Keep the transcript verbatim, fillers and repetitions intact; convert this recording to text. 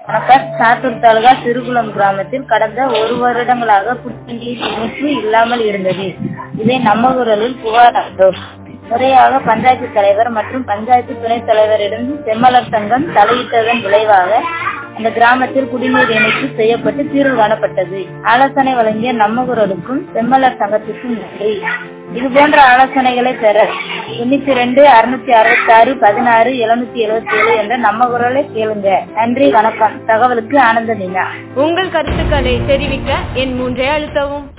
வணக்கம். சாத்தூர் தாலுகா சிறுகுளம் கிராமத்தில் கடந்த ஒரு வருடங்களாக குடிநீர் இணைப்பு இல்லாமல் இருந்தது. இதை நம்ம குரலில் புகார் அளித்தோம். முறையாக பஞ்சாயத்து தலைவர் மற்றும் பஞ்சாயத்து துணைத் தலைவரிடம் செம்மலர் சங்கம் தலையிட்டதன் விளைவாக அந்த கிராமத்தில் குடிநீர் இணைப்பு செய்யப்பட்டு தீர்வு காணப்பட்டது. ஆலோசனை வழங்கிய நம்ம குரலுக்கும் செம்மலர் சங்கத்திற்கும் நன்றி. இது போன்ற ஆலோசனைகளை பெற தொண்ணூத்தி ரெண்டு அறுநூத்தி அறுபத்தி ஆறு பதினாறு எழுநூத்தி எழுபத்தி ஏழு என்ற நம்ம குரலை கேளுங்க. நன்றி, வணக்கம். தகவலுக்கு ஆனந்த மீனா. உங்கள் கருத்துக்களை தெரிவிக்க என் மூன்றை அழுத்தவும்.